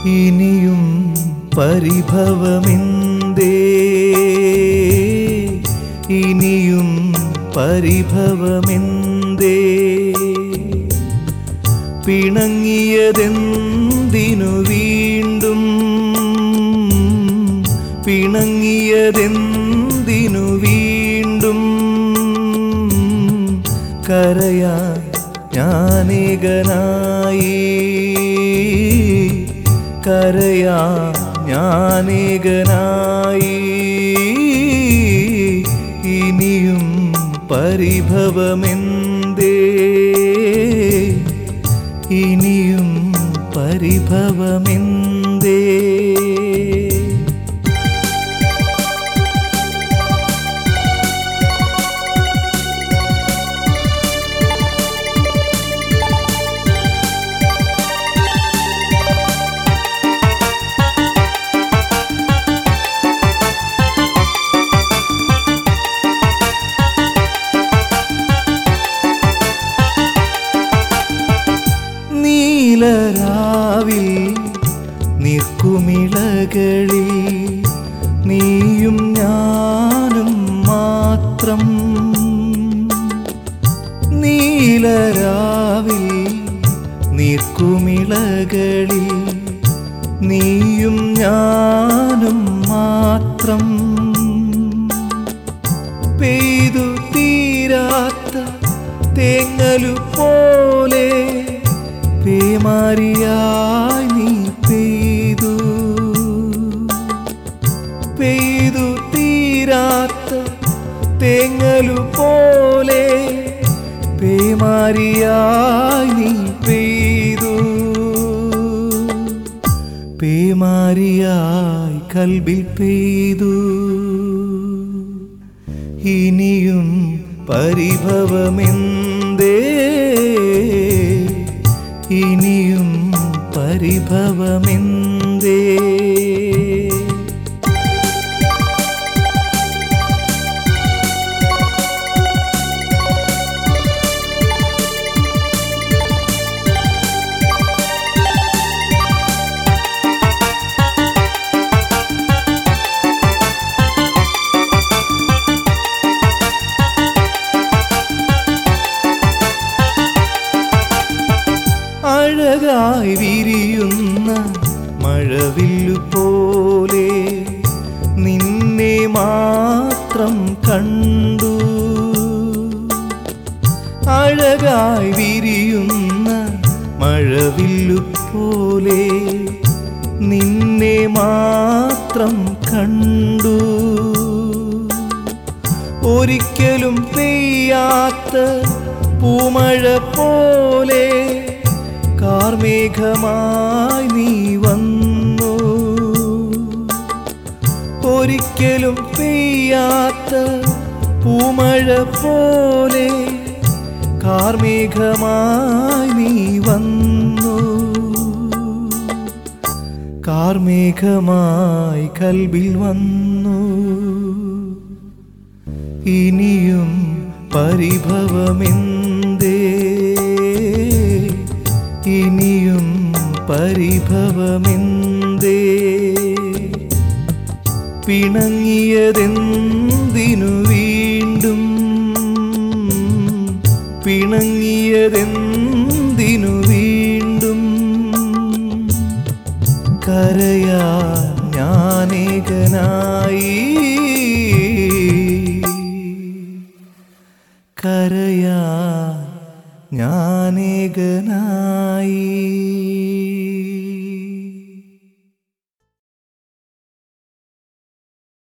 ഇനിയും പരിഭവമെന്തേ, ഇനിയും പരിഭവമെന്തേ, പിണങ്ങിയതെന്തിനു വീണ്ടും, പിണങ്ങിയതെന്തിനു വീണ്ടും, കരയാൻ ഞാനേകനായി, കരയാൻ ഞാനേകനായി. ഇനിയും പരിഭവമെന്തേ, ഇനിയും പരിഭവമെന്തേ. നീലരാവിൽ നിൽക്കുമിളകളിൽ നീയും ഞാനും മാത്രം, നീലരാവിൽ നിൽക്കുമിളകളിൽ നീയും ഞാനും മാത്രം, പെയ്തു തീരാത്ത തേങ്ങലു പോലെ പേമാരിയായി നീ പെയ്തു, പെയ്തു തീരാത്ത തേങ്ങലു പോലെ പേമാരിയായി നീ പെയ്തു, പേമാരിയായി കൽബിൽ പെയ്തു. ഇനിയും പരിഭവമെന്തേ, ഇനിയും പരിഭവമെന്തേ. അഴകായി വിരിയുന്ന മഴവില്ലു പോലെ നിന്നെ മാത്രം കണ്ടു, അഴകായി വിരിയുന്ന മഴവില്ലു പോലെ നിന്നെ മാത്രം കണ്ടു, ഒരിക്കലും പെയ്യാത്ത പൂമഴ പോലെ കാർമേഘമായി നീ വന്നു, ഒരിക്കലും പെയ്യാത്ത പൂമഴ പോലെ കാർമേഘമായി നീ വന്നു, കാർമേഘമായി കൽബിൽ വന്നു. ഇനിയും പരിഭവമെന്തേ, ഇനിയും പരിഭവമെന്തേ, പിണങ്ങിയതെന്തിനു വീണ്ടും, പിണങ്ങിയതെന്തിനു വീണ്ടും, കരയാൻ ഞാനേകനായി, കരയാൻ ഞാനേകനായി.